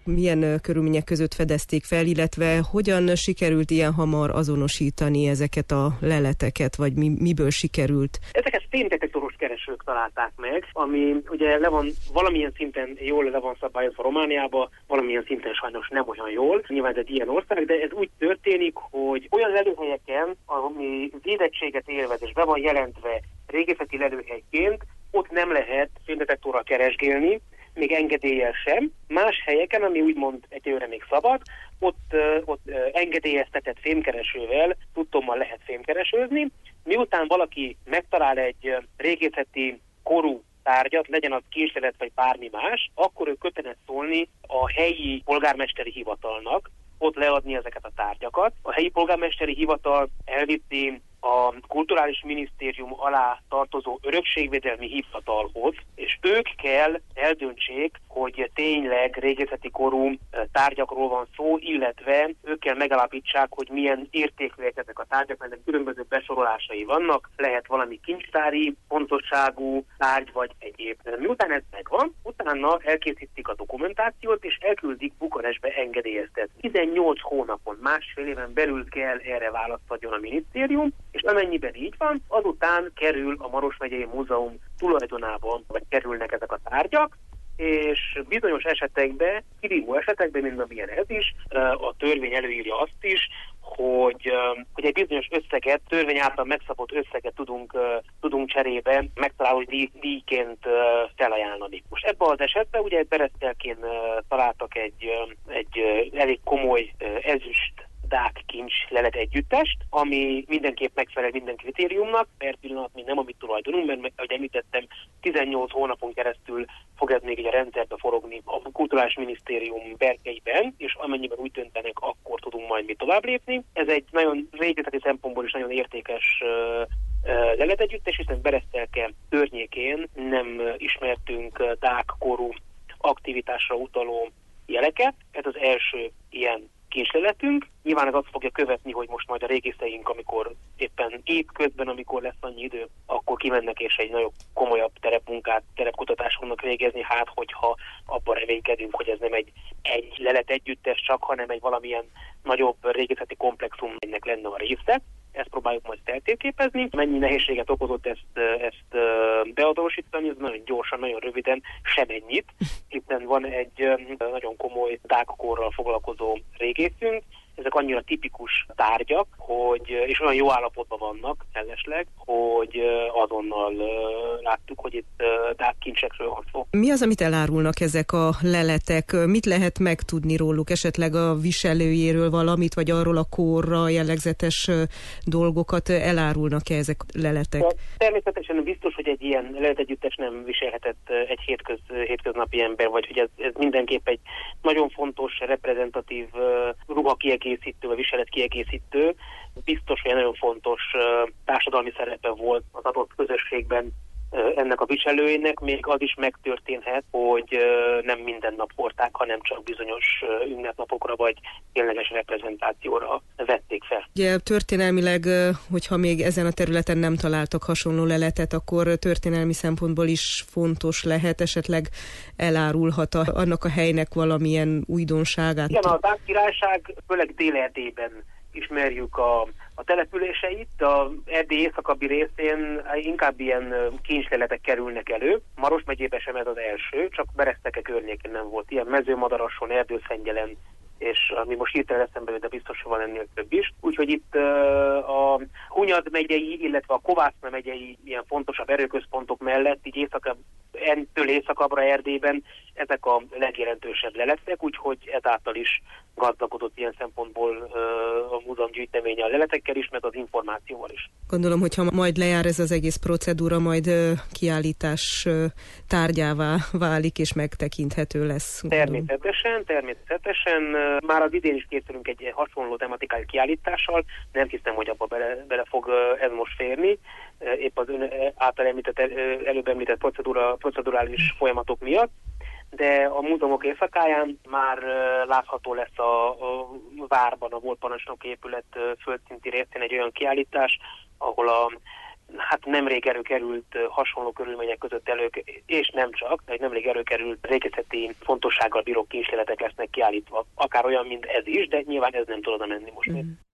Milyen körülmények között fedezték fel, illetve hogyan sikerült ilyen hamar azonosítani ezeket a leleteket, vagy miből sikerült? Ezeket fémdetektoros keresők találták meg, ami ugye valamilyen szinten jól le van szabályozva Romániába, valamilyen szinten sajnos nem olyan jól. Nyilván ez egy ilyen ország, de ez úgy történik, hogy olyan lelőhelyeken, ami védettséget élvez és be van jelentve régészeti lelőhelyként, ott nem lehet fémdetektorral keresgélni, még engedéllyel sem. Más helyeken, ami úgymond egyelőre még szabad, ott engedélyeztetett fémkeresővel, tudtommal lehet fémkeresőzni. Miután valaki megtalál egy régészeti korú tárgyat, legyen az kincslelet vagy bármi más, akkor ő köteles szólni a helyi polgármesteri hivatalnak, ott leadni ezeket a tárgyakat. A helyi polgármesteri hivatal elviszi a Kulturális Minisztérium alá tartozó örökségvédelmi hivatalhoz, és ők kell eldöntsék, hogy tényleg régészeti korú tárgyakról van szó, illetve ők kell megállapítsák, hogy milyen értékűek ezek a tárgyak, mert különböző besorolásai vannak, lehet valami kincstári fontosságú tárgy vagy egyéb. Miután ez megvan, utána elkészítik a dokumentációt, és elküldik Bukarestbe engedélyeztetni. 18 hónapon, másfél éven belül kell erre választ adjon a minisztérium, és amennyiben így van, azután kerül a Maros megyei múzeum tulajdonában, vagy kerülnek ezek a tárgyak, és bizonyos esetekben, kirívó esetekben, mint amilyen ez is, a törvény előírja azt is, hogy egy bizonyos összeget, törvény által megszabott összeget tudunk cserébe megtaláló díjként felajánlani. Most ebben az esetben ugye Beresztelkén találtak egy elég komoly ezüst dák kincs lelet együttest, ami mindenképp megfelel minden kritériumnak, per pillanat még nem a mi tulajdonunk, mert ahogy említettem, 18 hónapon keresztül fog ez még egy a rendszerbe forogni a Kulturális Minisztérium berkeiben, és amennyiben úgy döntenek, akkor tudunk majd mi tovább lépni. Ez egy nagyon régészeti szempontból is nagyon értékes lelet együttes, hiszen Beresztelke környékén nem ismertünk dák korú aktivitásra utaló jeleket. Ez az első ilyen kincsleletünk. Nyilván ez azt fogja követni, hogy most majd a régészeink, amikor éppen közben, amikor lesz annyi idő, akkor kimennek és egy nagyon komolyabb terepmunkát, terepkutatást fognak végezni, hogyha abban reménykedünk, hogy ez nem egy lelet együttes csak, hanem egy valamilyen nagyobb régészeti komplexum, ennek lenne a része. Ezt próbáljuk majd feltérképezni. Mennyi nehézséget okozott ezt beazonosítani, ez nagyon gyorsan, nagyon röviden, semennyit, hiszen van egy nagyon komoly dákkorral foglalkozó régészünk. Ezek annyira tipikus tárgyak, és olyan jó állapotban vannak mellesleg, hogy azonnal láttuk, hogy itt dákkincsekről van szó. Mi az, amit elárulnak ezek a leletek? Mit lehet megtudni róluk? Esetleg a viselőjéről valamit, vagy arról a korra jellegzetes dolgokat elárulnak-e ezek a leletek? Természetesen biztos, hogy egy ilyen leletegyüttes nem viselhetett egy hétköznapi ember, vagy hogy ez mindenképp egy nagyon fontos, reprezentatív ruhakiegészítő, vagy viseletkiegészítő. Biztos, hogy nagyon fontos társadalmi szerepe volt az adott közösségben ennek a viselőjének, még az is megtörténhet, hogy nem minden nap hordták, hanem csak bizonyos ünnepnapokra vagy tényleges reprezentációra vették fel. Ugye történelmileg, hogyha még ezen a területen nem találtak hasonló leletet, akkor történelmi szempontból is fontos lehet, esetleg elárulhat annak a helynek valamilyen újdonságát. Igen, a Dák Királyság főleg Dél-Erdélyben ismerjük a településeit, a Erdély északabbi részén inkább ilyen kincsleletek kerülnek elő. Maros megyében sem ez az első, csak Bereszteke környékén nem volt ilyen, Mezőmadarason, Erdőszengyelen, és ami most hirtelen eszembe jut, de biztos, hogy van ennél több is. Úgyhogy itt a Hunyad megyei, illetve a Kovászna megyei ilyen fontosabb erőközpontok mellett, így északabbra Erdélyben ezek a legjelentősebb leletek, úgyhogy ezáltal is gazdagodott ilyen szempontból a múzeum gyűjteménye a leletekkel is, meg az információval is. Gondolom, hogyha majd lejár ez az egész procedúra, majd kiállítás tárgyává válik, és megtekinthető lesz. Természetesen. Már az idén is készülünk egy hasonló tematikai kiállítással, nem hiszem, hogy abba bele fog ez most férni, épp az ön által előbb említett procedurális folyamatok miatt, de a múzeumok éjszakáján már látható lesz a várban, a volt parancsnoki épület földszinti részén egy olyan kiállítás, ahol a hát nemrég előkerült hasonló körülmények között és nem csak, de nemrég előkerült régészeti fontossággal bíró kincsléletek lesznek kiállítva. Akár olyan, mint ez is, de nyilván ez nem tud oda menni most még.